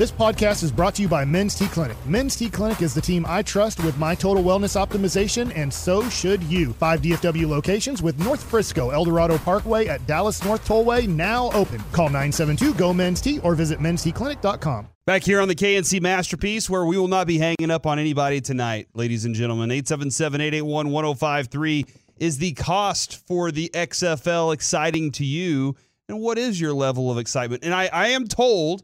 This podcast is brought to you by Men's T Clinic. Men's T Clinic is the team I trust with my total wellness optimization, and so should you. 5 DFW locations with North Frisco, Eldorado Parkway at Dallas North Tollway now open. Call 972-GO-MEN'S-T or visit mensteclinic.com. Back here on the KNC Masterpiece, where we will not be hanging up on anybody tonight, ladies and gentlemen. 877-881-1053 is the cost for the XFL exciting to you, and what is your level of excitement? And I am told,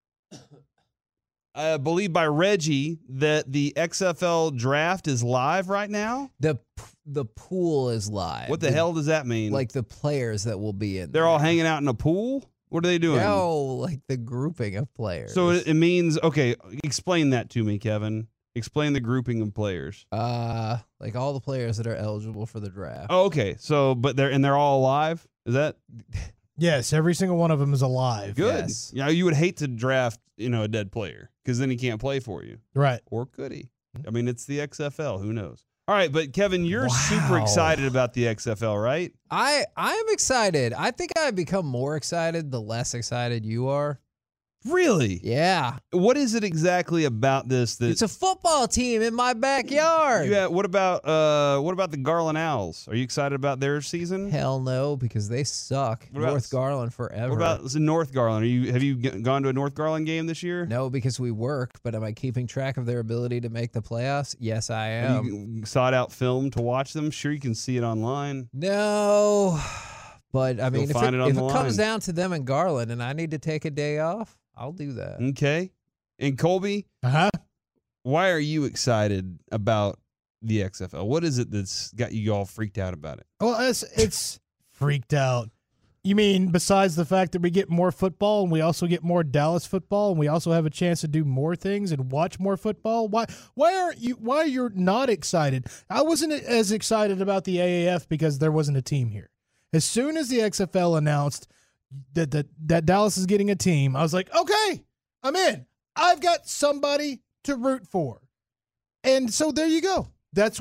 I believe by Reggie, that the XFL draft is live right now. The pool is live. What the hell does that mean? Like the players that will be in They're there. all hanging out in a pool? What are they doing? No, like the grouping of players. So it means, okay, explain that to me, Kevin. Explain the grouping of players. Like all the players that are eligible for the draft. Oh, okay. So, but they're all alive? Is that Yes, every single one of them is alive. good? Yes. Yeah, you would hate to draft, a dead player because then he can't play for you. Right. Or could he? I mean, it's the XFL. Who knows? All right, but Kevin, you're super excited about the XFL, right? I am excited. I think I've become more excited the less excited you are. Really? Yeah. What is it exactly about this that It's a football team in my backyard. Yeah, what about the Garland Owls? Are you excited about their season? Hell no, because they suck. What about- North Garland forever. What about North Garland? Have you gone to a North Garland game this year? No, because we work, but am I keeping track of their ability to make the playoffs? Yes, I am. You sought out film to watch them? Sure, you can see it online. No, but I mean, if find it on it the comes line. down to them and Garland and I need to take a day off, I'll do that. Okay. And Colby, Uh-huh. why are you excited about the XFL? What is it that's got you all freaked out about it? Well, it's freaked out. You mean besides the fact that we get more football and we also get more Dallas football and we also have a chance to do more things and watch more football? Why you're not excited? I wasn't as excited about the AAF because there wasn't a team here. As soon as the XFL announced that Dallas is getting a team, I was like, okay, I'm in. I've got somebody to root for. And so there you go.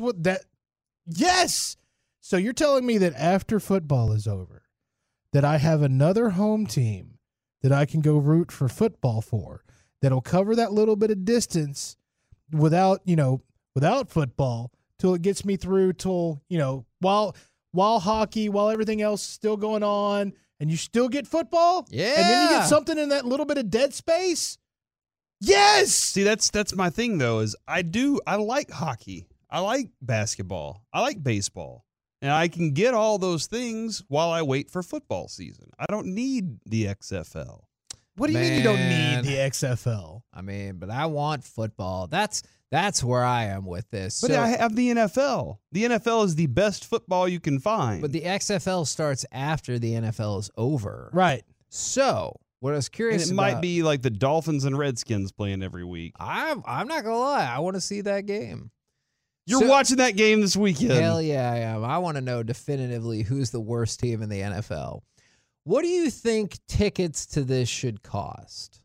Yes. So you're telling me that after football is over, that I have another home team that I can go root for football for, that'll cover that little bit of distance without football till it gets me through till, while hockey, while everything else is still going on, and you still get football? Yeah. And then you get something in that little bit of dead space? Yes! See, that's my thing, though, is I like hockey. I like basketball. I like baseball. And I can get all those things while I wait for football season. I don't need the XFL. What do you mean you don't Man. need the XFL? I mean, but I want football. That's where I am with this. But So- I have the NFL. The NFL is the best football you can find. but the XFL starts after the NFL is over. Right. So what I was and curious it about, might be like the Dolphins and Redskins playing every week. I'm not gonna lie, I want to see that game. You're So- watching that game this weekend. Hell yeah, I am. I want to know definitively who's the worst team in the NFL. What do you think tickets to this should cost?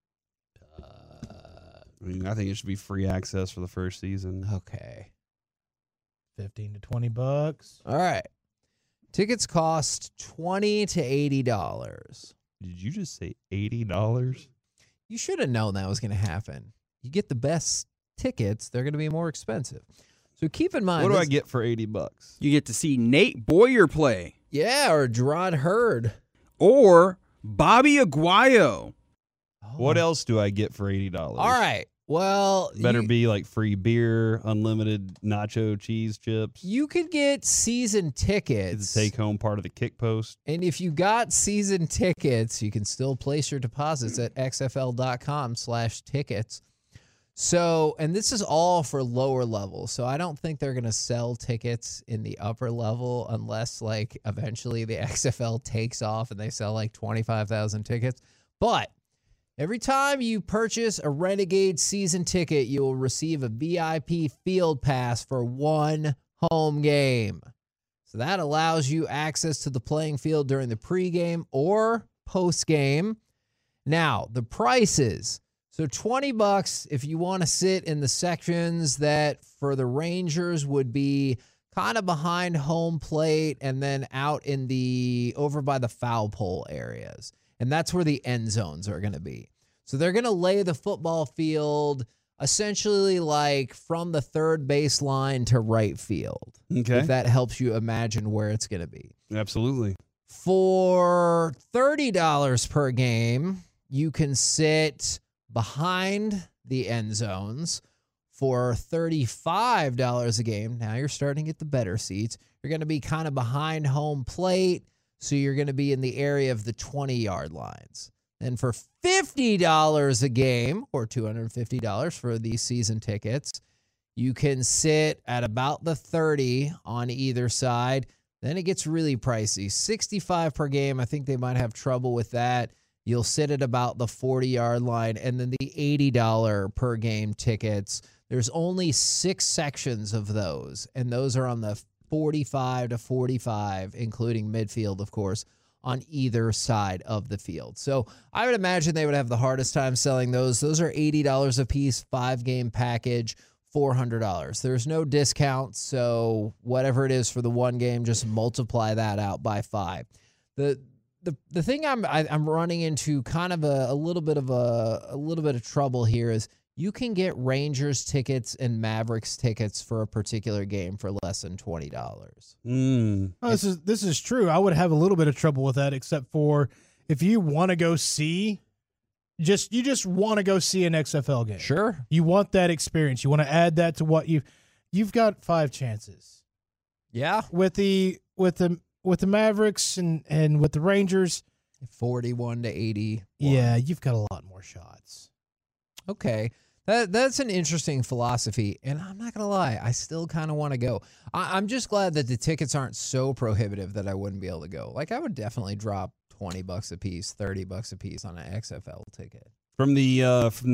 I think it should be free access for the first season. Okay. $15 to $20. All right. Tickets cost $20 to $80. Did you just say $80? You should have known that was going to happen. You get the best tickets, they're going to be more expensive. So keep in mind. What do I this- get for $80? You get to see Nate Boyer play Yeah, or Gerard Hurd. or Bobby Aguayo. What else do I get for $80? All right. Well, Better be like free beer, unlimited nacho cheese chips. You could get season It's tickets. the take home part of the kick post. And if you got season tickets, you can still place your deposits at xfl.com/tickets. So, and this is all for lower level. So I don't think they're going to sell tickets in the upper level unless like eventually the XFL takes off and they sell like 25,000 tickets. But every time you purchase a Renegade season ticket, you will receive a VIP field pass for one home game. So that allows you access to the playing field during the pregame or postgame. Now, the prices. So $20 if you want to sit in the sections that for the Rangers would be kind of behind home plate and then out in the over by the foul pole areas. And that's where the end zones are going to be. So they're going to lay the football field essentially like from the third baseline to right field. Okay. If that helps you imagine where it's going to be. Absolutely. For $30 per game, you can sit behind the end zones. For $35 a game, now you're starting to get the better seats. You're going to be kind of behind home plate, so you're going to be in the area of the 20-yard lines. And for $50 a game, or $250 for these season tickets, you can sit at about the 30 on either side. Then it gets really pricey. $65 per game, I think they might have trouble with that. You'll sit at about the 40-yard line. And then the $80 per game tickets, there's only 6 sections of those, and those are on the 45 to 45, including midfield, of course, on either side of the field. So I would imagine they would have the hardest time selling those. Those are $80 a piece, 5-game package, $400. There's no discount, so whatever it is for the one game, just multiply that out by 5. The thing I'm running into kind of a little bit of trouble here is you can get Rangers tickets and Mavericks tickets for a particular game for less than $20. Oh, this is true. I would have a little bit of trouble with that, except for if you want to go see, you just want to go see an XFL game. Sure. You want that experience. You want to add that to what you've got 5 chances. Yeah. With the Mavericks and with the Rangers, 41 to 80. Yeah, you've got a lot more shots. Okay. That's an interesting philosophy, and I'm not going to lie, I still kind of want to go. I'm just glad that the tickets aren't so prohibitive that I wouldn't be able to go. Like, I would definitely drop $20 a piece, $30 a piece on an XFL ticket. From the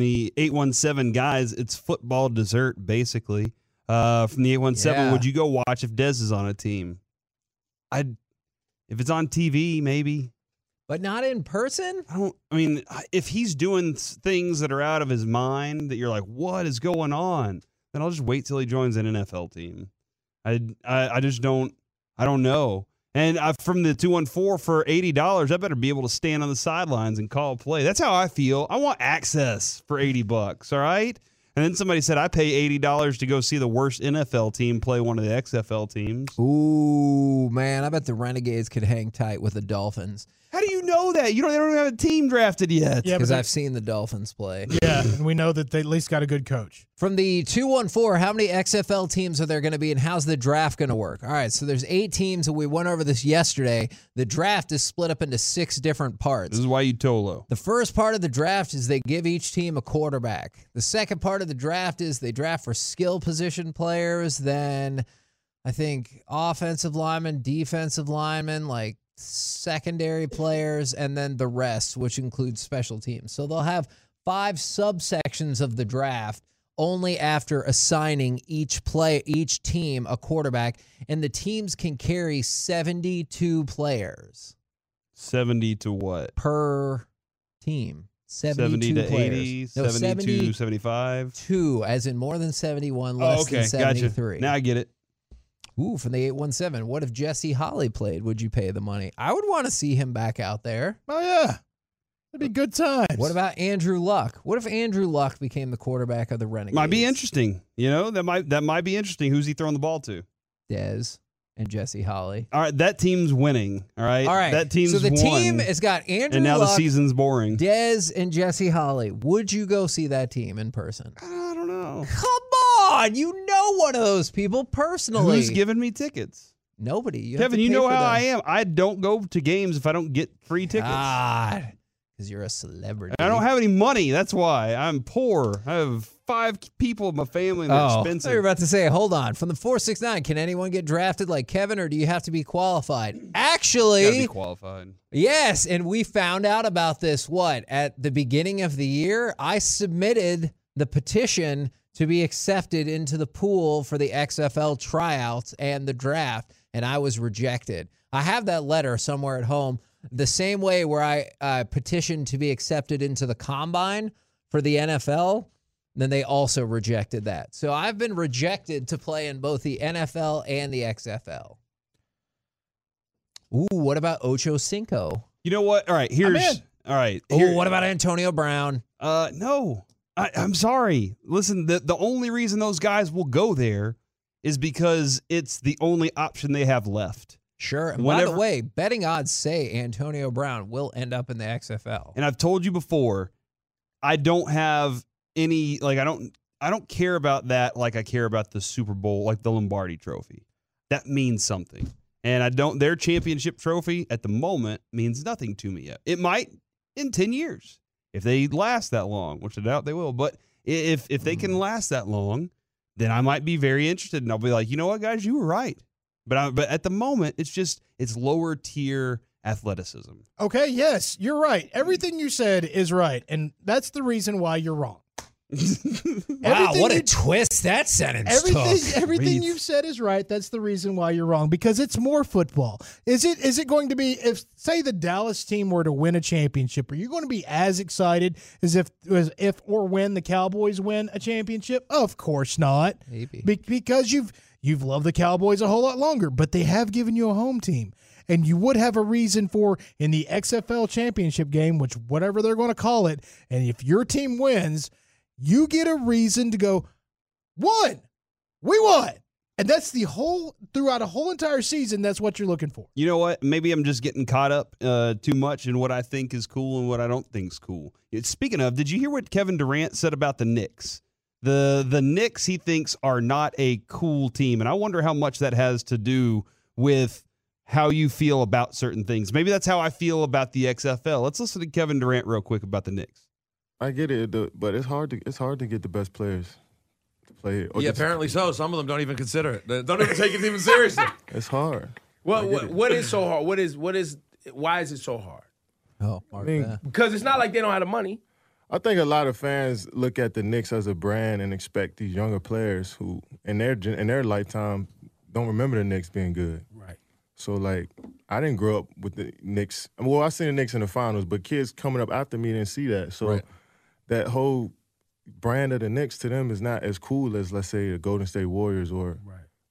817 guys, it's football dessert, basically. From the 817, would you go watch if Dez is on a team? If it's on TV, maybe. But not in person? If he's doing things that are out of his mind that you're like, what is going on? Then I'll just wait till he joins an NFL team. I just don't know. And from the 214 for $80, I better be able to stand on the sidelines and call a play. That's how I feel. I want access for $80, all right? And then somebody said, I pay $80 to go see the worst NFL team play one of the XFL teams. Ooh, man, I bet the Renegades could hang tight with the Dolphins. How do you know that? They don't have a team drafted yet. Yeah, because I've seen the Dolphins play. Yeah, and we know that they at least got a good coach. From the 214, how many XFL teams are there going to be, and how's the draft going to work? All right, so there's 8 teams, and we went over this yesterday. The draft is split up into 6 different parts. This is why you Tolo. The first part of the draft is they give each team a quarterback. The second part of the draft is they draft for skill position players, then I think offensive linemen, defensive linemen, like secondary players, and then the rest, which includes special teams. So they'll have 5 subsections of the draft only after assigning each team a quarterback, and the teams can carry 72 players. 70 to what? Per team. 70 to players. 80, No, 72, 75. 2, as in more than 71, less than 73. Gotcha. Now I get it. Ooh, from the 817. What if Jesse Holly played? Would you pay the money? I would want to see him back out there. Oh, yeah. That'd be good times. What about Andrew Luck? What if Andrew Luck became the quarterback of the Renegades? Might be interesting. That might be interesting. Who's he throwing the ball to? Dez and Jesse Holly. All right, that team's winning. All right. That team's won. So the team has got Andrew and now Luck, the season's boring. Dez and Jesse Holly. Would you go see that team in person? I don't know. Come on, you know one of those people personally. Who's giving me tickets? Nobody. Kevin, you know how I am. I don't go to games if I don't get free tickets. God, because you're a celebrity. I don't have any money. That's why. I'm poor. I have 5 people in my family and they're I expensive. thought you were about to say, hold on. From the 469, can anyone get drafted like Kevin, or do you have to be qualified? Actually, gotta be qualified. Yes, and we found out about this, at the beginning of the year? I submitted the petition to be accepted into the pool for the XFL tryouts and the draft, and I was rejected. I have that letter somewhere at home. The same way where I petitioned to be accepted into the combine for the NFL, then they also rejected that. So I've been rejected to play in both the NFL and the XFL. Ooh, what about Ocho Cinco? You know what? All right, here's All right. Oh, what about Antonio Brown? No. I'm sorry. Listen, the only reason those guys will go there is because it's the only option they have left. Sure. And by the way, betting odds say Antonio Brown will end up in the XFL. And I've told you before, I don't have any, like, I don't care about that like I care about the Super Bowl, like the Lombardi Trophy. That means something. And their championship trophy at the moment means nothing to me yet. It might in 10 years if they last that long, which I doubt they will. But if they can last that long, then I might be very interested. And I'll be like, you know what, guys, you were right. But at the moment, it's lower tier athleticism. Okay, yes, you're right. Everything you said is right, and that's the reason why you're wrong. Wow, what a twist that sentence took. Everything you've said is right. That's the reason why you're wrong, because it's more football. Is it going to be, if, say, the Dallas team were to win a championship, are you going to be as excited as if or when the Cowboys win a championship? Of course not. Maybe. Because you've loved the Cowboys a whole lot longer, but they have given you a home team. And you would have a reason for, in the XFL championship game, which whatever they're going to call it, and if your team wins, you get a reason to go, we won. And that's throughout a whole entire season, that's what you're looking for. You know what? Maybe I'm just getting caught up too much in what I think is cool and what I don't think is cool. Speaking of, did you hear what Kevin Durant said about the Knicks? The Knicks, he thinks, are not a cool team. And I wonder how much that has to do with how you feel about certain things. Maybe that's how I feel about the XFL. Let's listen to Kevin Durant real quick about the Knicks. I get it, but it's hard to get the best players to play it. Yeah, apparently so. Some of them don't even consider it. They don't even take it even seriously. It's hard. Well, what is so hard? Why is it so hard? Oh, Because it's not like they don't have the money. I think a lot of fans look at the Knicks as a brand and expect these younger players who, in their lifetime, don't remember the Knicks being good. Right. So, like, I didn't grow up with the Knicks. Well, I seen the Knicks in the finals, but kids coming up after me didn't see that. So that whole brand of the Knicks to them is not as cool as, let's say, the Golden State Warriors or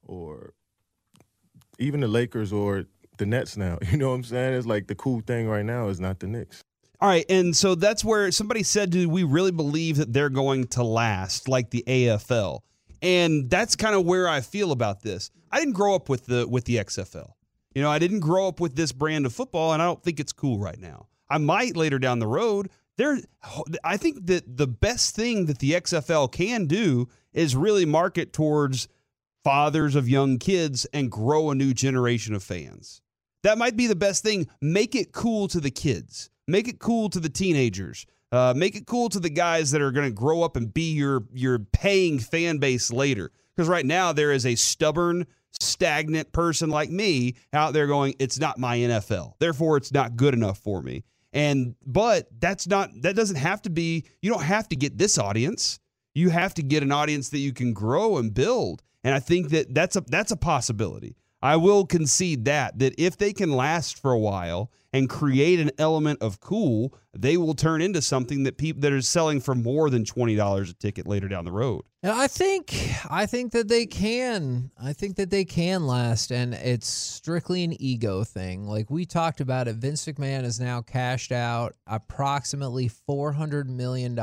even the Lakers or the Nets now. You know what I'm saying? It's like the cool thing right now is not the Knicks. All right, and so that's where somebody said, do we really believe that they're going to last like the AFL? And that's kind of where I feel about this. I didn't grow up with the XFL. You know, I didn't grow up with this brand of football, and I don't think it's cool right now. I might later down the road. I think that the best thing that the XFL can do is really market towards fathers of young kids and grow a new generation of fans. That might be the best thing. Make it cool to the kids. Make it cool to the teenagers. Make it cool to the guys that are going to grow up and be your paying fan base later. Because right now there is a stubborn, stagnant person like me out there going, it's not my NFL. Therefore, it's not good enough for me. But that doesn't have to be, you don't have to get this audience. You have to get an audience that you can grow and build. And I think that's a possibility. I will concede that if they can last for a while and create an element of cool, they will turn into something that people that are selling for more than $20 a ticket later down the road. And I think that they can. I think that they can last, and it's strictly an ego thing. Like we talked about it, Vince McMahon has now cashed out approximately $400 million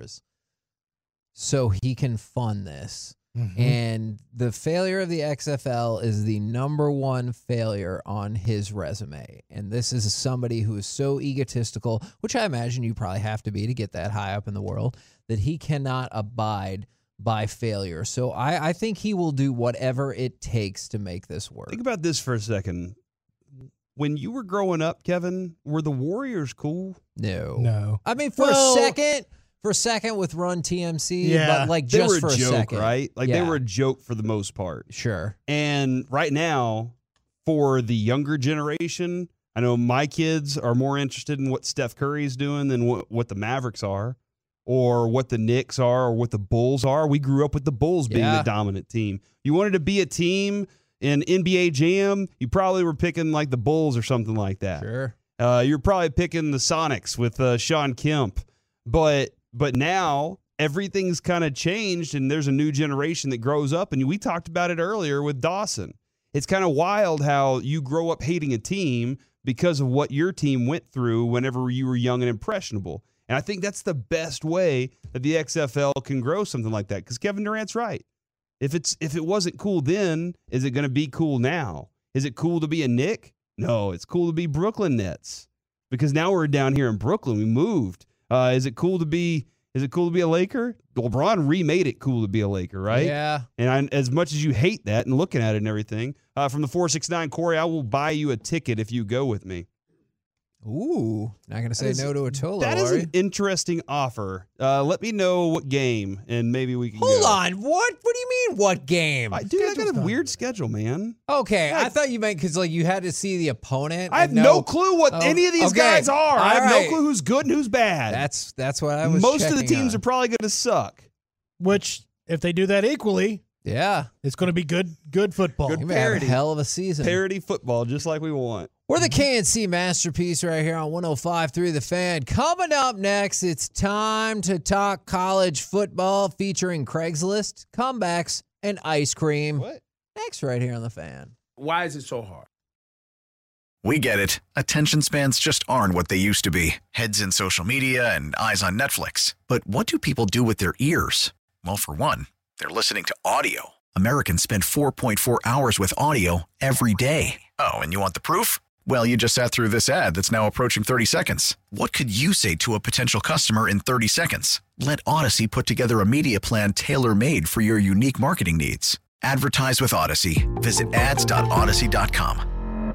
so he can fund this. Mm-hmm. And the failure of the XFL is the number one failure on his resume. And this is somebody who is so egotistical, which I imagine you probably have to be to get that high up in the world, that he cannot abide by failure. So I think he will do whatever it takes to make this work. Think about this for a second. When you were growing up, Kevin, were the Warriors cool? No. I mean, for a second with Run TMC, but like just they were for a joke, second, right? Like they were a joke for the most part. Sure. And right now, for the younger generation, I know my kids are more interested in what Steph Curry's doing than what the Mavericks are, or what the Knicks are, or what the Bulls are. We grew up with the Bulls being the dominant team. You wanted to be a team in NBA Jam, you probably were picking like the Bulls or something like that. Sure. You're probably picking the Sonics with Sean Kemp. But now everything's kind of changed, and there's a new generation that grows up. And we talked about it earlier with Dawson. It's kind of wild how you grow up hating a team, because of what your team went through whenever you were young and impressionable. And I think that's the best way that the XFL can grow something like that, because Kevin Durant's right. If it wasn't cool then, is it going to be cool now? Is it cool to be a Knick? No, it's cool to be Brooklyn Nets, because now we're down here in Brooklyn. We moved. Is it cool to be a Laker? LeBron remade it cool to be a Laker, right? Yeah. And as much as you hate that and looking at it and everything, from the 469, Corey, I will buy you a ticket if you go with me. Ooh, not going to say no to a Tolo, That is are an you? interesting offer. Let me know what game, and maybe we can Hold go. on. What do you mean, what game? I got a weird schedule, man. Okay, I thought you meant because you had to see the opponent. I have and no clue what Oh, any of these okay. guys are. I All have right. no clue who's good and who's bad. That's what I was Most of the checking teams on. are probably going to suck. Which, if they do that equally, Yeah. it's going to be good football. Good You may have a parody. hell of a season. Parody football, just like we want. We're the KNC Masterpiece right here on 105.3 The Fan. Coming up next, it's time to talk college football featuring Craigslist, comebacks, and ice cream. What? Next right here on The Fan. Why is it so hard? We get it. Attention spans just aren't what they used to be. Heads in social media and eyes on Netflix. But what do people do with their ears? Well, for one, they're listening to audio. Americans spend 4.4 hours with audio every day. Oh, and you want the proof? Well, you just sat through this ad that's now approaching 30 seconds. What could you say to a potential customer in 30 seconds? Let Odyssey put together a media plan tailor-made for your unique marketing needs. Advertise with Odyssey. Visit ads.odyssey.com.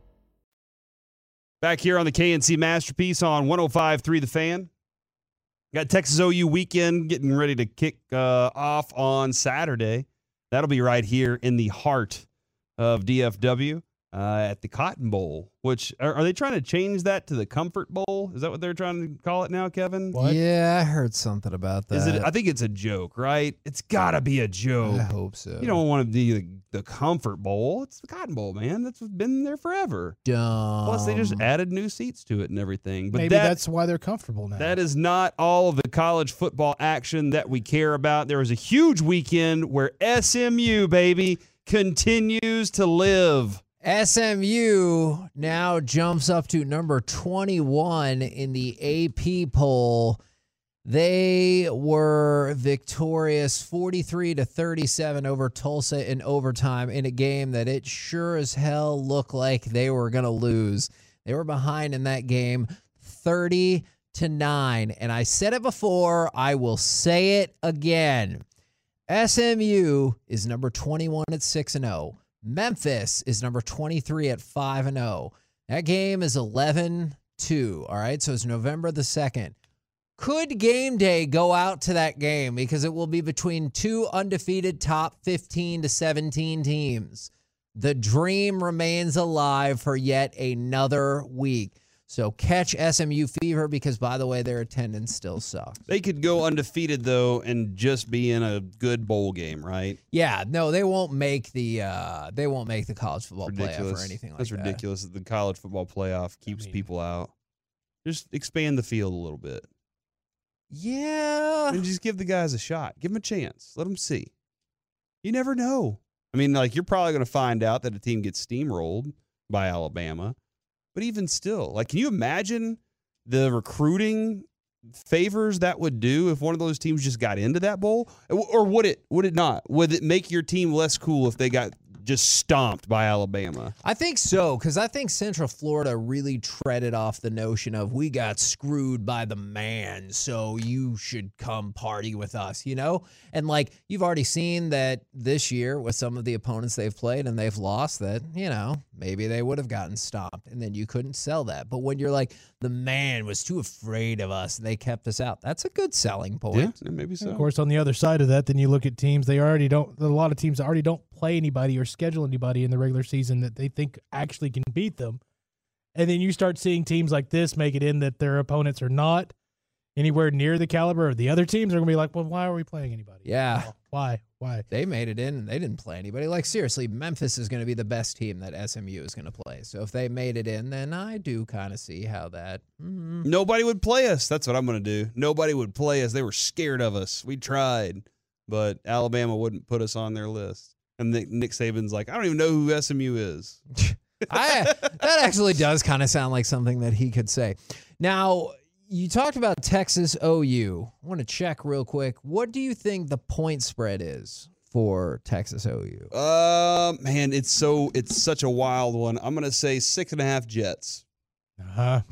Back here on the KNC Masterpiece on 105.3 The Fan. Got Texas OU weekend getting ready to kick off on Saturday. That'll be right here in the heart of DFW at the Cotton Bowl, which are they trying to change that to the Comfort Bowl? Is that what they're trying to call it now, Kevin? What? Yeah, I heard something about that. Is it? I think it's a joke, right? It's got to be a joke. I hope so. You don't want to be the Comfort Bowl. It's the Cotton Bowl, man. That's been there forever. Dumb. Plus, they just added new seats to it and everything. But Maybe that's why they're comfortable now. that is not all of the college football action that we care about. There was a huge weekend where SMU, baby, continues to live. SMU now jumps up to number 21 in the AP poll. They were victorious 43-37 over Tulsa in overtime in a game that it sure as hell looked like they were going to lose. They were behind in that game 30-9. And I said it before, I will say it again. SMU is number 21 at 6-0. Memphis is number 23 at 5-0. That game is 11-2. All right, so it's November the 2nd. Could game day go out to that game because it will be between two undefeated top 15 to 17 teams? The dream remains alive for yet another week. So catch SMU fever because, by the way, their attendance still sucks. They could go undefeated, though, and just be in a good bowl game, right? Yeah, no, they won't make the college football playoff Ridiculous. or anything like That's that. ridiculous that the college football playoff keeps people out. Just expand the field a little bit. Yeah. And just give the guys a shot. Give them a chance. Let them see. You never know. I mean, like, you're probably going to find out that a team gets steamrolled by Alabama. But even still, like, can you imagine the recruiting favors that would do if one of those teams just got into that bowl? Or would it not? Would it make your team less cool if they got just stomped by Alabama? I think so, because I think Central Florida really treaded off the notion of we got screwed by the man, so you should come party with us, you know? And, like, you've already seen that this year with some of the opponents they've played and they've lost that, you know, maybe they would have gotten stomped, and then you couldn't sell that. But when you're like, the man was too afraid of us and they kept us out, that's a good selling point. Yeah, maybe so. Of course, on the other side of that, then you look at teams, a lot of teams that already don't play anybody or schedule anybody in the regular season that they think actually can beat them. And then you start seeing teams like this make it in that their opponents are not anywhere near the caliber of the other teams. They're going to be like, well, why are we playing anybody? Yeah. Why? They made it in and they didn't play anybody. Like, seriously, Memphis is going to be the best team that SMU is going to play. So if they made it in, then I do kind of see how that. Nobody would play us. That's what I'm going to do. Nobody would play us. They were scared of us. We tried, but Alabama wouldn't put us on their list. And Nick Saban's like, I don't even know who SMU is. That actually does kind of sound like something that he could say. Now, you talked about Texas OU. I want to check real quick. What do you think the point spread is for Texas OU? Man, it's such a wild one. I'm gonna say 6.5 Jets. I'm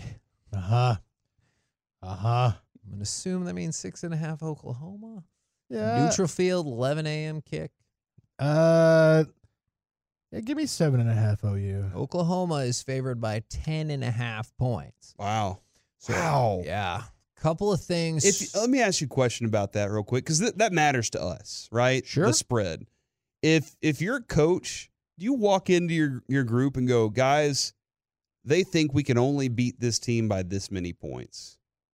gonna assume that means 6.5 Oklahoma. Yeah. Neutral field, 11 a.m. kick. Yeah, give me 7.5 OU. Oklahoma is favored by 10.5 points. Wow. So, Wow. Yeah. Couple of things. Let me ask you a question about that real quick, because that matters to us, right? Sure. The spread. If you're a coach, do you walk into your group and go, guys, they think we can only beat this team by this many points?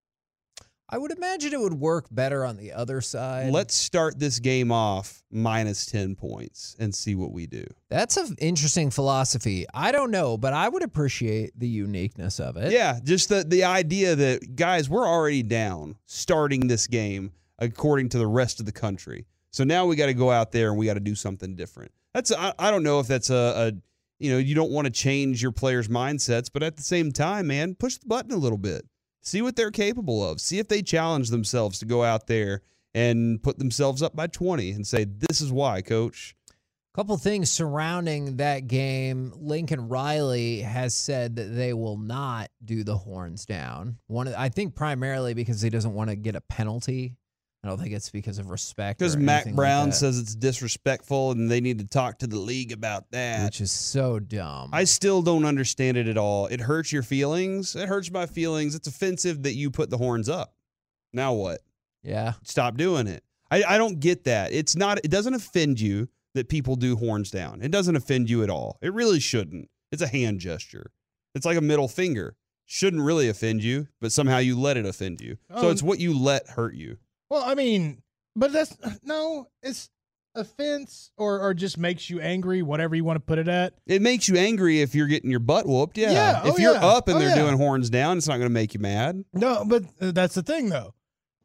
I would imagine it would work better on the other side. Let's start this game off minus 10 points and see what we do. That's an interesting philosophy. I don't know, but I would appreciate the uniqueness of it. Yeah, just the idea that, guys, we're already down starting this game according to the rest of the country. So now we got to go out there and we got to do something different. I don't know if that's you don't want to change your players' mindsets, but at the same time, man, push the button a little bit. See what they're capable of. See if they challenge themselves to go out there and put themselves up by 20 and say, this is why, coach. Couple things surrounding that game. Lincoln Riley has said that they will not do the horns down. I think primarily because he doesn't want to get a penalty. I don't think it's because of respect. Because or Mac anything Brown like that, says it's disrespectful and they need to talk to the league about that. which is so dumb. I still don't understand it at all. It hurts your feelings. It hurts my feelings. It's offensive that you put the horns up. Now what? Yeah. Stop doing it. I don't get that. It doesn't offend you that people do horns down. It doesn't offend you at all. It really shouldn't. It's a hand gesture. It's like a middle finger. Shouldn't really offend you, but somehow you let it offend you. So it's what you let hurt you. Well, I mean, but it's offense or just makes you angry, whatever you want to put it at. It makes you angry if you're getting your butt whooped. Yeah. Yeah, If you're up and they're yeah. doing horns down, it's not going to make you mad. No, but that's the thing, though.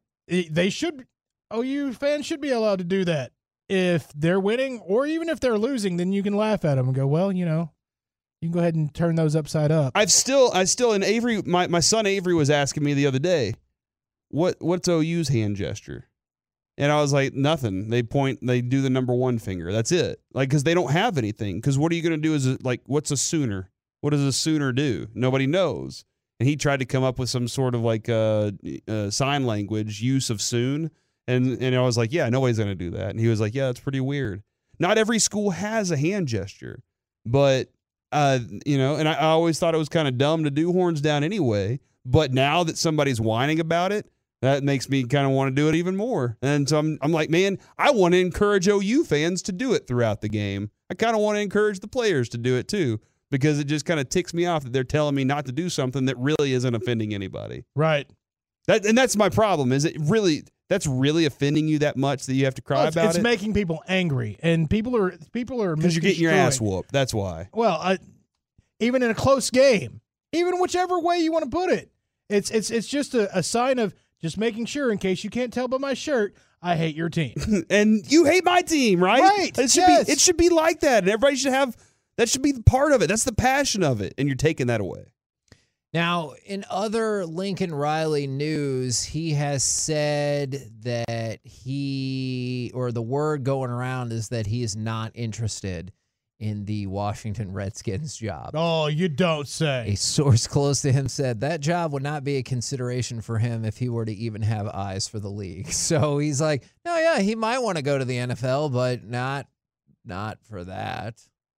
OU fans should be allowed to do that. If they're winning or even if they're losing, then you can laugh at them and go, well, you can go ahead and turn those upside up. I still, and Avery, my son Avery was asking me the other day, what's OU's hand gesture? And I was like, nothing. They do the number one finger. That's it. Like, because they don't have anything. Because what are you going to do what's a Sooner? What does a Sooner do? Nobody knows. And he tried to come up with some sort of sign language use of Soon. And I was like, yeah, nobody's going to do that. And he was like, yeah, that's pretty weird. Not every school has a hand gesture. But, and I always thought it was kind of dumb to do horns down anyway. But now that somebody's whining about it, that makes me kind of want to do it even more. And so I'm like, man, I want to encourage OU fans to do it throughout the game. I kind of want to encourage the players to do it too, because it just kind of ticks me off that they're telling me not to do something that really isn't offending anybody. Right. That's my problem. Is that's really offending you that much that you have to cry about it? It's making people angry, and people are because you're getting your ass whooped. That's why. Well, even in a close game, even whichever way you want to put it, it's just a sign of just making sure, in case you can't tell by my shirt, I hate your team. And you hate my team, right? Right. It should be like that. And everybody should have, that should be the part of it. That's the passion of it. And you're taking that away. Now, in other Lincoln Riley news, he has said that the word going around is that he is not interested in the Washington Redskins job. Oh, you don't say. A source close to him said that job would not be a consideration for him if he were to even have eyes for the league. So he's like, no, yeah, he might want to go to the NFL, but not for that.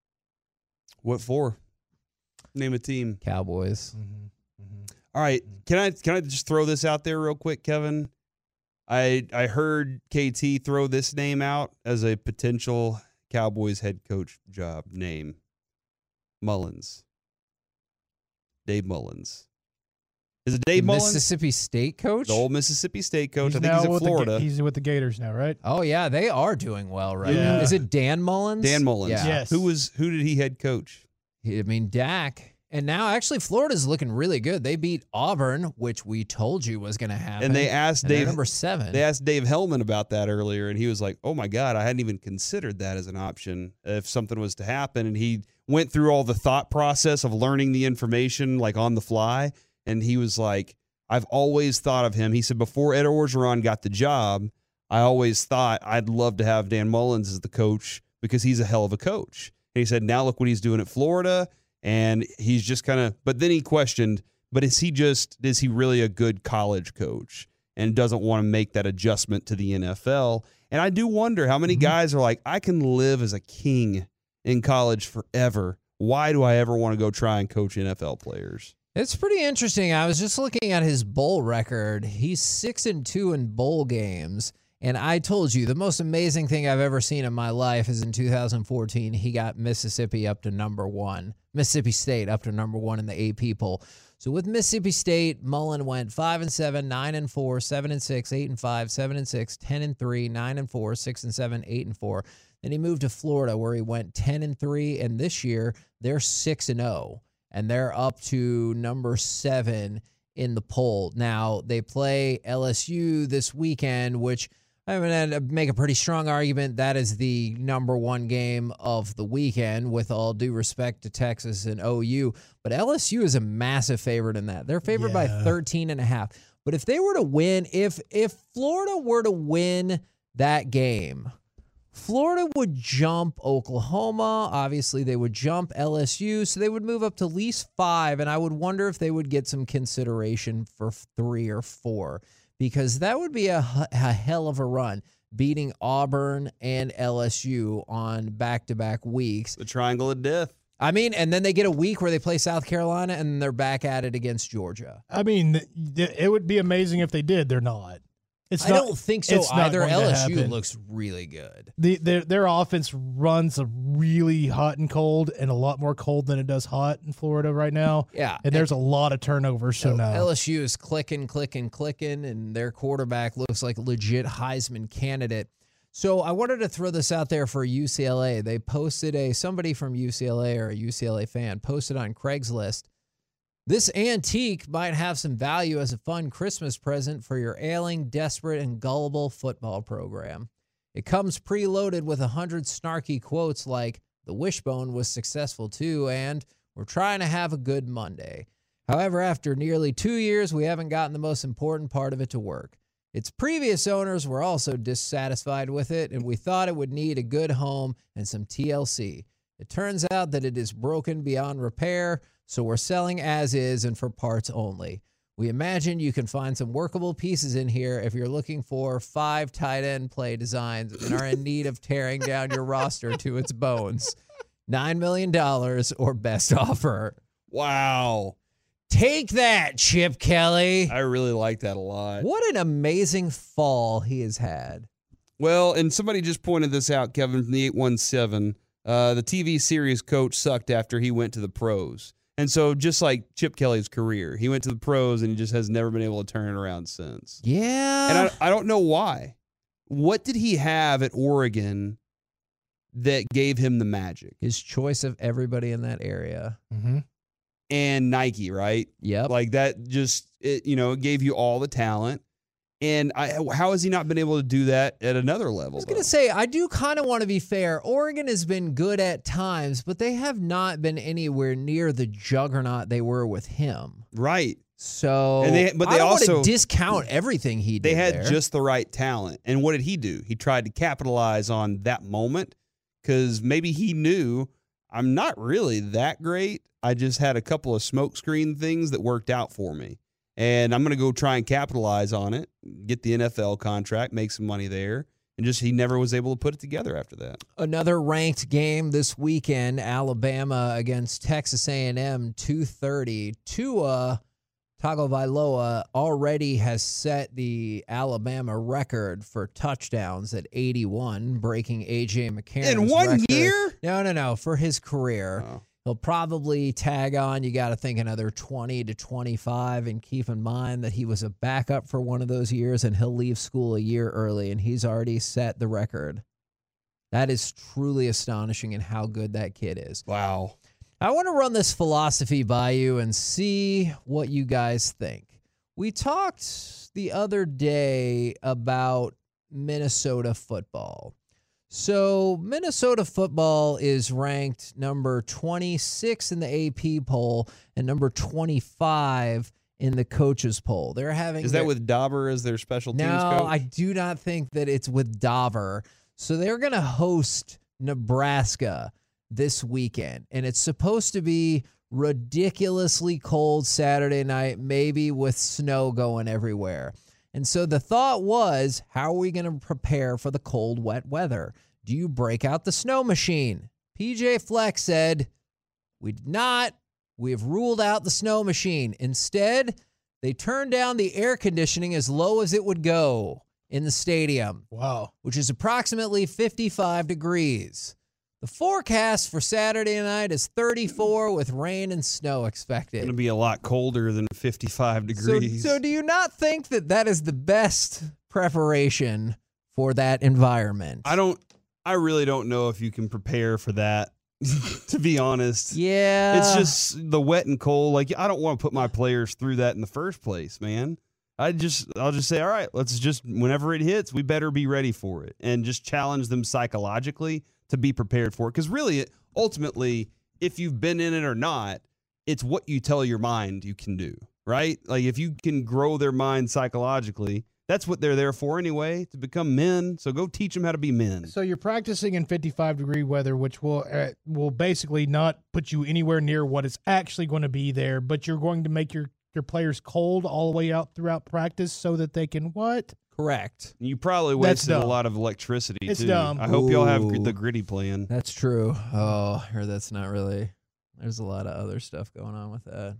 What for? Name a team. Cowboys. All right. Can I just throw this out there real quick, Kevin? I heard KT throw this name out as a potential Cowboys head coach job name. Mullins. Dave Mullins. Is it Dave Mullins? Mississippi State coach? The old Mississippi State coach. He's I think he's in with Florida. He's with the Gators now, right? Oh, yeah, they are doing well right Yeah. now. Is it Dan Mullins? Dan Mullins. Yeah. Yes. Who did he head coach? Dak. And now, actually, Florida's looking really good. They beat Auburn, which we told you was going to happen. And they asked they're Dave, number 7. They asked Dave Hellman about that earlier, and he was like, "Oh my God, I hadn't even considered that as an option if something was to happen." And he went through all the thought process of learning the information like on the fly, and he was like, "I've always thought of him." He said, "Before Ed Orgeron got the job, I always thought I'd love to have Dan Mullins as the coach because he's a hell of a coach." And he said, "Now look what he's doing at Florida." And he's just kind of, but then he questioned, but is he really a good college coach and doesn't want to make that adjustment to the NFL? And I do wonder how many guys are like, I can live as a king in college forever. Why do I ever want to go try and coach NFL players? It's pretty interesting. I was just looking at his bowl record. He's 6-2 in bowl games. And I told you, the most amazing thing I've ever seen in my life is in 2014, he got Mississippi up to number 1. Mississippi State up to number 1 in the AP poll. So with Mississippi State, Mullen went 5-7, 9-4, 7-6, 8-5, 7-6, 10-3, 9-4, 6-7, 8-4. Then he moved to Florida where he went 10-3, and this year they're 6-0, and they're up to number 7 in the poll. Now they play LSU this weekend, which I'm going to make a pretty strong argument that is the number 1 game of the weekend, with all due respect to Texas and OU. But LSU is a massive favorite in that. They're favored by 13.5. But if they were to win, if Florida were to win that game, Florida would jump Oklahoma. Obviously, they would jump LSU, so they would move up to at least 5, and I would wonder if they would get some consideration for 3 or 4, because that would be a hell of a run, beating Auburn and LSU on back-to-back weeks. The triangle of death. I mean, and then they get a week where they play South Carolina, and they're back at it against Georgia. I mean, it would be amazing if they did. They're not. I don't think so either. LSU happen. looks really good. Their offense runs a really hot and cold, and a lot more cold than it does hot in Florida right now. Yeah. And there's a lot of turnovers. So now LSU is clicking, and their quarterback looks like a legit Heisman candidate. So I wanted to throw this out there for UCLA. They posted somebody from UCLA or a UCLA fan posted on Craigslist, "This antique might have some value as a fun Christmas present for your ailing, desperate, and gullible football program. It comes preloaded with 100 snarky quotes like, 'The wishbone was successful too,' and 'We're trying to have a good Monday.' However, after nearly 2 years, we haven't gotten the most important part of it to work. Its previous owners were also dissatisfied with it, and we thought it would need a good home and some TLC. It turns out that it is broken beyond repair, so we're selling as is and for parts only. We imagine you can find some workable pieces in here if you're looking for 5 tight end play designs and are in need of tearing down your roster to its bones. $9 million or best offer." Wow. Take that, Chip Kelly. I really like that a lot. What an amazing fall he has had. Well, and somebody just pointed this out, Kevin, from the 817. The TV series coach sucked after he went to the pros. And so just like Chip Kelly's career, he went to the pros and he just has never been able to turn it around since. Yeah. And I don't know why. What did he have at Oregon that gave him the magic? His choice of everybody in that area. Mm-hmm. And Nike, right? Yep. Like that just, it gave you all the talent. And how has he not been able to do that at another level? I was going to say, I do kind of want to be fair. Oregon has been good at times, but they have not been anywhere near the juggernaut they were with him. Right. So, and they I don't also want to discount everything he did. They had there. just the right talent. And what did he do? He tried to capitalize on that moment because maybe he knew, I'm not really that great. I just had a couple of smokescreen things that worked out for me. And I'm going to go try and capitalize on it, get the NFL contract, make some money there. And just he never was able to put it together after that. Another ranked game this weekend, Alabama against Texas A&M, 2:30. Tua Tagovailoa already has set the Alabama record for touchdowns at 81, breaking A.J. McCarron's In one record. year? No, for his career. Oh. He'll probably tag on, you got to think, another 20 to 25, and keep in mind that he was a backup for one of those years, and he'll leave school a year early, and he's already set the record. That is truly astonishing in how good that kid is. Wow. I want to run this philosophy by you and see what you guys think. We talked the other day about Minnesota football. So Minnesota football is ranked number 26 in the AP poll and number 25 in the coaches poll. They're having Is that with Dauber as their special teams coach? No, I do not think that it's with Dauber. So they're going to host Nebraska this weekend, and it's supposed to be ridiculously cold Saturday night, maybe with snow going everywhere. And so the thought was, how are we going to prepare for the cold, wet weather? Do you break out the snow machine? PJ Fleck said, we did not. We have ruled out the snow machine. Instead, they turned down the air conditioning as low as it would go in the stadium. Wow. Which is approximately 55 degrees. The forecast for Saturday night is 34 with rain and snow expected. It's going to be a lot colder than 55 degrees. So do you not think that that is the best preparation for that environment? I really don't know if you can prepare for that, to be honest. Yeah. It's just the wet and cold. Like, I don't want to put my players through that in the first place, man. I'll just say, all right, let's just, whenever it hits, we better be ready for it and just challenge them psychologically to be prepared for it. Because really, ultimately, if you've been in it or not, it's what you tell your mind you can do, right? Like, if you can grow their mind psychologically, that's what they're there for anyway, to become men. So go teach them how to be men. So you're practicing in 55-degree weather, which will basically not put you anywhere near what is actually going to be there, but you're going to make your players cold all the way out throughout practice so that they can what? Correct. You probably wasted a lot of electricity, It's too. dumb. I hope y'all have Ooh. the gritty plan. That's true. Oh, or that's not really. There's a lot of other stuff going on with that.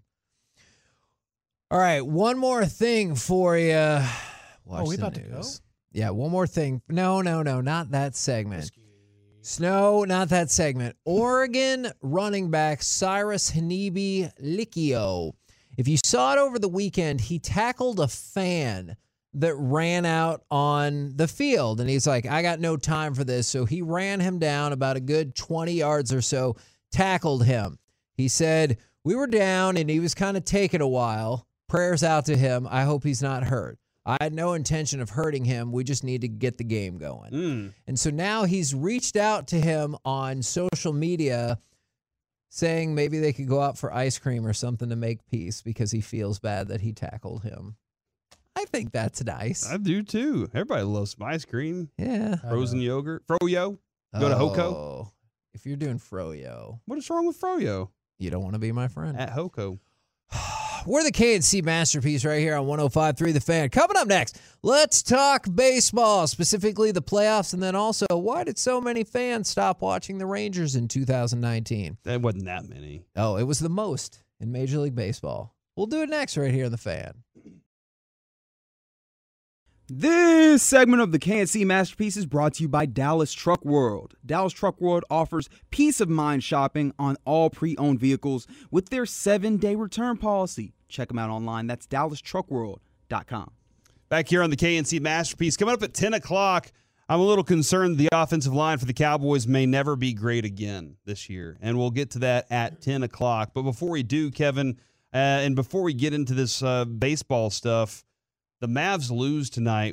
All right, one more thing for you. Watch we the about to go? news. Yeah, one more thing. No, not that segment. No, not that segment. Oregon running back Cyrus Hanebe-Likio. If you saw it over the weekend, he tackled a fan that ran out on the field. And he's like, I got no time for this. So he ran him down about a good 20 yards or so, tackled him. He said, we were down and he was kind of taking a while. Prayers out to him. I hope he's not hurt. I had no intention of hurting him. We just need to get the game going. And so now he's reached out to him on social media saying maybe they could go out for ice cream or something to make peace because he feels bad that he tackled him. I think that's nice. I do, too. Everybody loves some ice cream. Yeah. Frozen yogurt. Froyo. Go to Hoko. If you're doing Froyo, What is wrong with Froyo? you don't want to be my friend. At Hoko. We're the KNC Masterpiece right here on 105.3 The Fan. Coming up next, let's talk baseball, specifically the playoffs, and then also why did so many fans stop watching the Rangers in 2019? That wasn't that many. Oh, it was the most in Major League Baseball. We'll do it next right here on The Fan. This segment of the KNC Masterpiece is brought to you by Dallas Truck World. Dallas Truck World offers peace of mind shopping on all pre-owned vehicles with their 7-day return policy. Check them out online. That's DallasTruckWorld.com. Back here on the KNC Masterpiece. Coming up at 10 o'clock, I'm a little concerned the offensive line for the Cowboys may never be great again this year. And we'll get to that at 10 o'clock. But before we do, Kevin, and before we get into this baseball stuff, the Mavs lose tonight,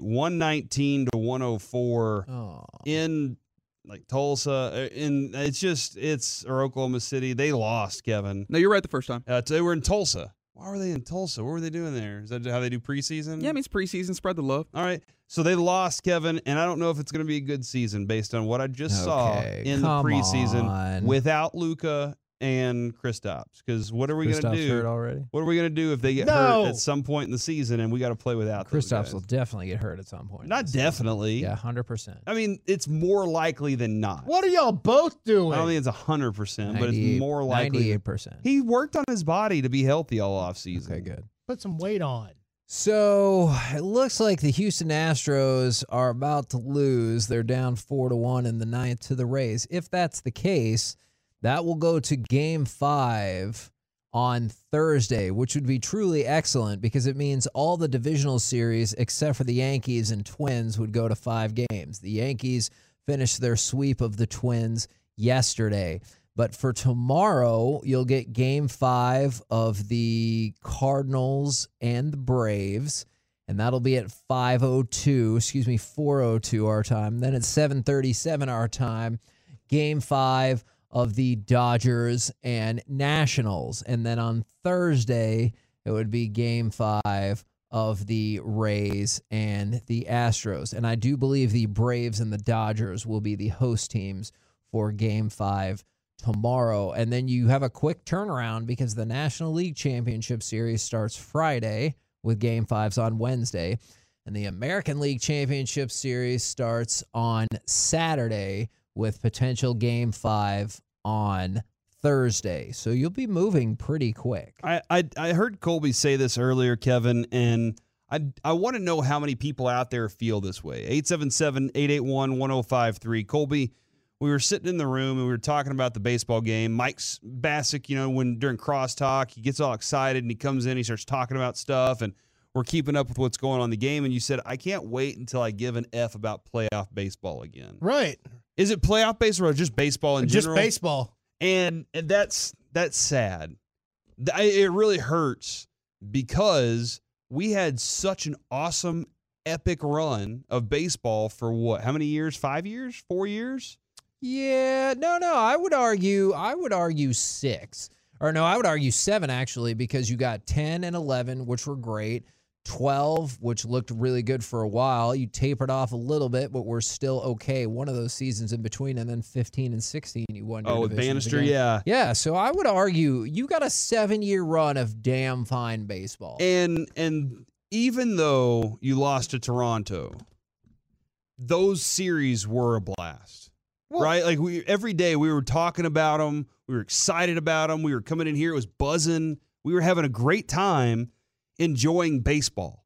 119-104 in like Tulsa. Or Oklahoma City. They lost, Kevin. No, you're right the first time. They were in Tulsa. Why were they in Tulsa? What were they doing there? Is that how they do preseason? Yeah, I mean, it's preseason. Spread the love. All right. So they lost, Kevin, and I don't know if it's going to be a good season based on what I just saw in the preseason without Luka and Kristaps. Because what are we going to do? Hurt already? What are we going to do if they get hurt at some point in the season and we got to play without those Kristaps guys? will definitely get hurt at some point. Not definitely. Yeah, 100%. I mean, it's more likely than not. What are y'all both doing? I don't think it's 100%, but it's more likely. 98%. He worked on his body to be healthy all offseason. Okay, good. Put some weight on. So it looks like the Houston Astros are about to lose. They're down 4-1 in the ninth to the Rays. If that's the case, that will go to Game 5 on Thursday, which would be truly excellent because it means all the divisional series except for the Yankees and Twins would go to 5 games. The Yankees finished their sweep of the Twins yesterday. But for tomorrow, you'll get Game 5 of the Cardinals and the Braves, and that'll be at 4:02 our time. Then at 7:37 our time, Game 5 of the Dodgers and Nationals. And then on Thursday, it would be Game 5 of the Rays and the Astros. And I do believe the Braves and the Dodgers will be the host teams for Game 5 tomorrow. And then you have a quick turnaround because the National League Championship Series starts Friday with Game 5s on Wednesday. And the American League Championship Series starts on Saturday with potential Game 5 on Thursday. So you'll be moving pretty quick. I heard Colby say this earlier, Kevin, and I want to know how many people out there feel this way. 877-881-1053. Colby, we were sitting in the room and we were talking about the baseball game. Mike Bassick, when during crosstalk, he gets all excited and he comes in, he starts talking about stuff, and we're keeping up with what's going on in the game. And you said, I can't wait until I give an F about playoff baseball again. Right. Is it playoff baseball or just baseball in general? Just baseball. And that's sad. It really hurts because we had such an awesome, epic run of baseball for what? How many years? 5 years? 4 years? Yeah, no. I would argue 6. Or no, I would argue 7 actually, because you got 10 and 11, which were great. 12, which looked really good for a while. You tapered off a little bit, but we're still okay. One of those seasons in between, and then 15 and 16, you won your with divisions Bannister, again. yeah. Yeah, so I would argue you got a 7-year run of damn fine baseball. And even though you lost to Toronto, those series were a blast, right? Like every day we were talking about them. We were excited about them. We were coming in here. It was buzzing. We were having a great time enjoying baseball.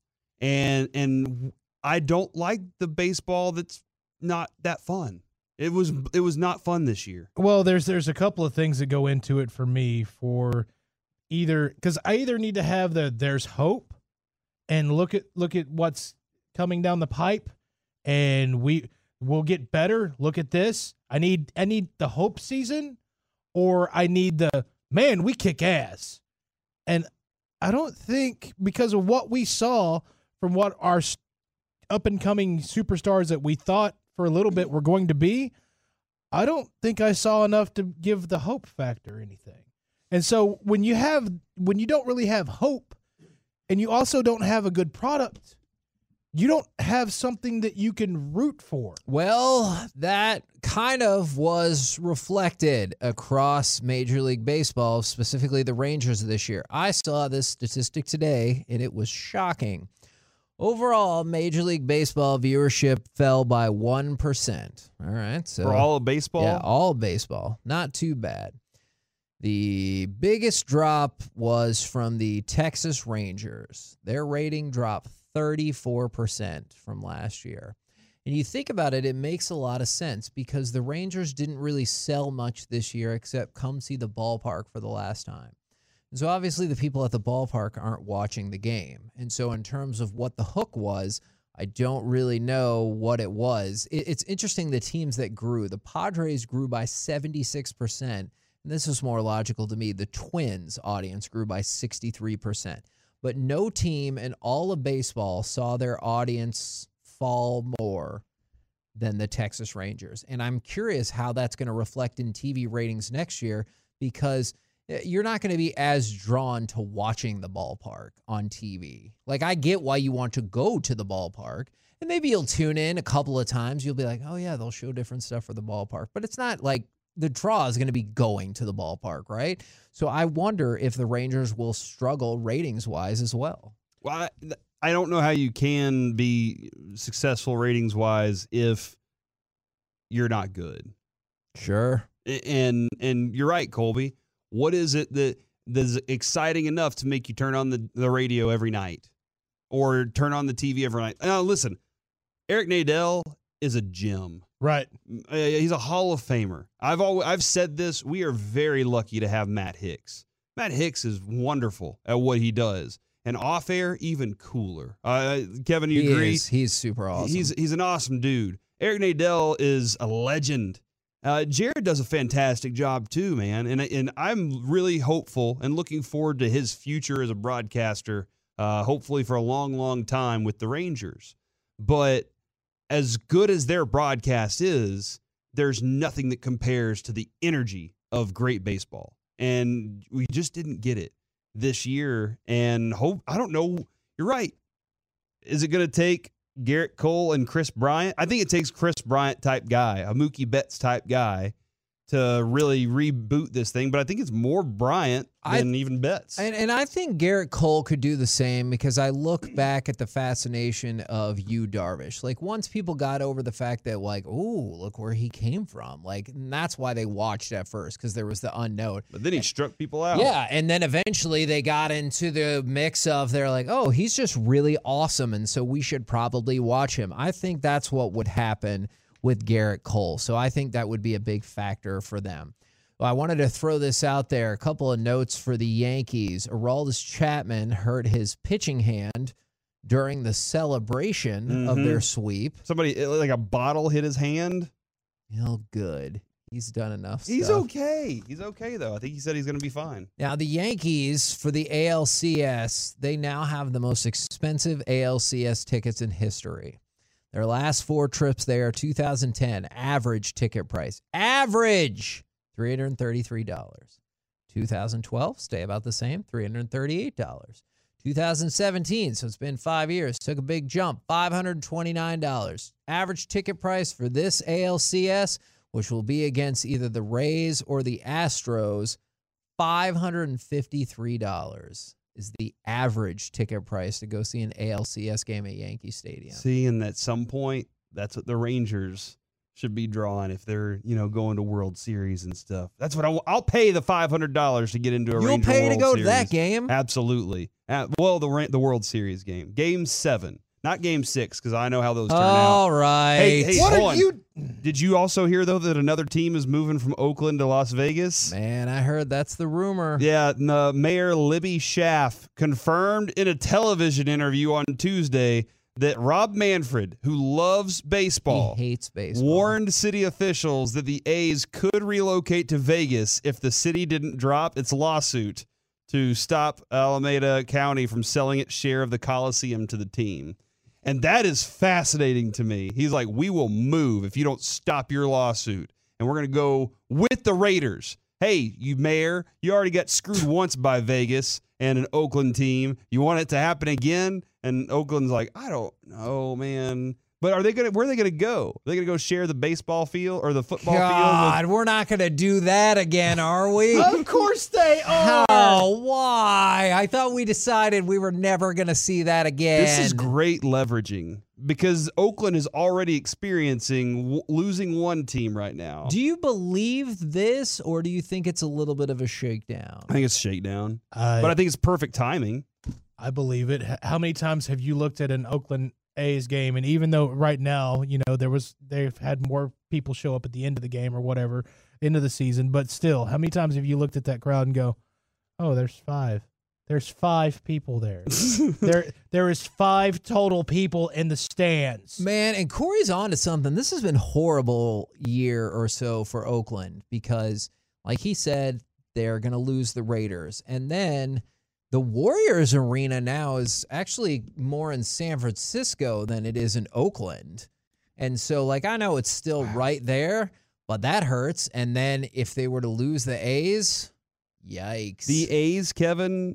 And I don't like the baseball that's not that fun. It was not fun this year. Well, there's a couple of things that go into it for me for either, because I either need to have there's hope and look at what's coming down the pipe and we'll get better. Look at this. I need the hope season, or I need the, man, we kick ass. And I don't think, because of what we saw from what our up-and-coming superstars that we thought for a little bit were going to be, I don't think I saw enough to give the hope factor anything. And so when you don't really have hope and you also don't have a good product, you don't have something that you can root for. Well, that kind of was reflected across Major League Baseball, specifically the Rangers this year. I saw this statistic today, and it was shocking. Overall, Major League Baseball viewership fell by 1%. All right. So For all of baseball? Yeah, all of baseball. Not too bad. The biggest drop was from the Texas Rangers. Their rating dropped 34% from last year. And you think about it, it makes a lot of sense because the Rangers didn't really sell much this year except come see the ballpark for the last time. And so obviously the people at the ballpark aren't watching the game. And so in terms of what the hook was, I don't really know what it was. It's interesting the teams that grew. The Padres grew by 76%. And this is more logical to me. The Twins audience grew by 63%. But no team in all of baseball saw their audience fall more than the Texas Rangers. And I'm curious how that's going to reflect in TV ratings next year, because you're not going to be as drawn to watching the ballpark on TV. Like, I get why you want to go to the ballpark, and maybe you'll tune in a couple of times. You'll be like, oh, yeah, they'll show different stuff for the ballpark. But it's not like the draw is going to be going to the ballpark, right? So I wonder if the Rangers will struggle ratings-wise as well. Well, I don't know how you can be successful ratings-wise if you're not good. Sure. And you're right, Colby. What is it that's exciting enough to make you turn on the radio every night or turn on the TV every night? Now, listen, Eric Nadel is a gem. Right. He's a Hall of Famer. I've said this. We are very lucky to have Matt Hicks. Matt Hicks is wonderful at what he does. And off air, even cooler. Kevin, you agree? He's super awesome. He's an awesome dude. Eric Nadel is a legend. Jared does a fantastic job too, man, and I'm really hopeful and looking forward to his future as a broadcaster, hopefully for a long, long time with the Rangers. But as good as their broadcast is, there's nothing that compares to the energy of great baseball. And we just didn't get it this year. And I don't know. You're right. Is it going to take Garrett Cole and Chris Bryant? I think it takes Chris Bryant type guy, a Mookie Betts type guy, to really reboot this thing. But I think it's more Bryant than even Betts. And I think Garrett Cole could do the same, because I look back at the fascination of Yu Darvish. Like, once people got over the fact that, like, ooh, look where he came from. Like, and that's why they watched at first, because there was the unknown. But then he struck people out. Yeah, and then eventually they got into the mix of, they're like, oh, he's just really awesome, and so we should probably watch him. I think that's what would happen with Garrett Cole. So I think that would be a big factor for them. Well, I wanted to throw this out there. A couple of notes for the Yankees. Aroldis Chapman hurt his pitching hand during the celebration of their sweep. Somebody, like a bottle hit his hand. Oh, good. He's done enough He's stuff. okay. He's okay, though. I think he said he's going to be fine. Now, the Yankees, for the ALCS, they now have the most expensive ALCS tickets in history. Their last 4 trips there, 2010, average ticket price. Average! $333. 2012, stay about the same, $338. 2017, so it's been 5 years, took a big jump, $529. Average ticket price for this ALCS, which will be against either the Rays or the Astros, $553 is the average ticket price to go see an ALCS game at Yankee Stadium. See, and at some point, that's what the Rangers should be drawing if they're, going to World Series and stuff. That's what I'll pay the $500 to get into a You'll Ranger pay World to go Series. to that game? Absolutely. The World Series game. Game 7. Not Game 6, because I know how those turn out. All right. Hey, What hold are on. you? Did you also hear, though, that another team is moving from Oakland to Las Vegas? Man, I heard that's the rumor. Yeah, Mayor Libby Schaaf confirmed in a television interview on Tuesday that Rob Manfred, who loves baseball, He hates baseball. warned city officials that the A's could relocate to Vegas if the city didn't drop its lawsuit to stop Alameda County from selling its share of the Coliseum to the team. And that is fascinating to me. He's like, we will move if you don't stop your lawsuit. And we're going to go with the Raiders. Hey, you mayor, you already got screwed once by Vegas and an Oakland team. You want it to happen again? And Oakland's like, I don't know, man. But where are they going to go? Are they going to go share the baseball field or the football God, field? we're not going to do that again, are we? Of course they are. How? Why? I thought we decided we were never going to see that again. This is great leveraging because Oakland is already experiencing losing one team right now. Do you believe this, or do you think it's a little bit of a shakedown? I think it's shakedown, but I think it's perfect timing. I believe it. How many times have you looked at an Oakland A's game, and even though right now, they've had more people show up at the end of the game or whatever, end of the season, but still, how many times have you looked at that crowd and go, oh, there's 5. There's 5 people there. There is 5 total people in the stands. Man, and Corey's on to something. This has been a horrible year or so for Oakland because, like he said, they're going to lose the Raiders. And then the Warriors arena now is actually more in San Francisco than it is in Oakland. And so, I know it's still right there, but that hurts. And then if they were to lose the A's, yikes. The A's, Kevin,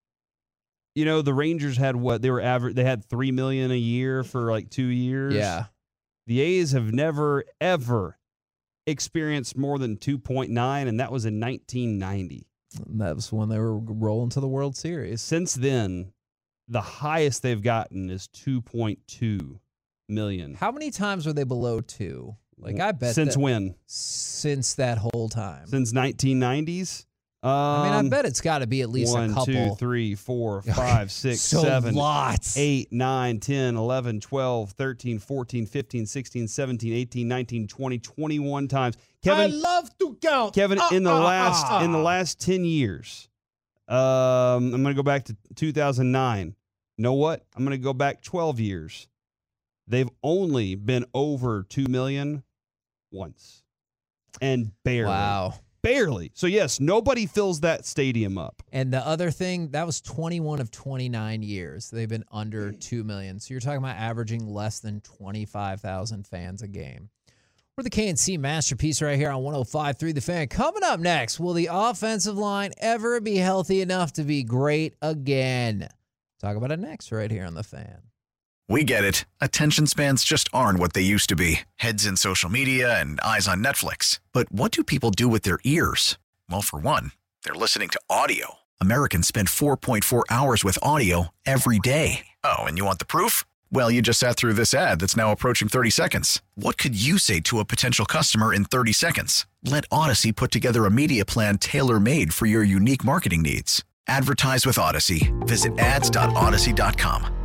the Rangers had what? They had $3 million a year for 2 years. Yeah. The A's have never, ever experienced more than 2.9, and that was in 1990. That was when they were rolling to the World Series. Since then, the highest they've gotten is 2.2 million. How many times were they below 2? I bet Since when? Since that whole time. Since 1990s? I bet it's got to be at least a couple. 1, 2, 3, 4, 5, 6, So 7, lots. 8, 9, 10, 11, 12, 13, 14, 15, 16, 17, 18, 19, 20, 21 times. Kevin, I love to count. Kevin, in the last 10 years, I'm going to go back to 2009. You know what? I'm going to go back 12 years. They've only been over 2 million once. and barely. Wow. Barely. So, yes, nobody fills that stadium up. And the other thing, that was 21 of 29 years. They've been under 2 million. So you're talking about averaging less than 25,000 fans a game. We're the KNC Masterpiece right here on 105.3 The Fan. Coming up next, will the offensive line ever be healthy enough to be great again? Talk about it next right here on The Fan. We get it. Attention spans just aren't what they used to be. Heads in social media and eyes on Netflix. But what do people do with their ears? Well, for one, they're listening to audio. Americans spend 4.4 hours with audio every day. Oh, and you want the proof? Well, you just sat through this ad that's now approaching 30 seconds. What could you say to a potential customer in 30 seconds? Let Odyssey put together a media plan tailor-made for your unique marketing needs. Advertise with Odyssey. Visit ads.odyssey.com.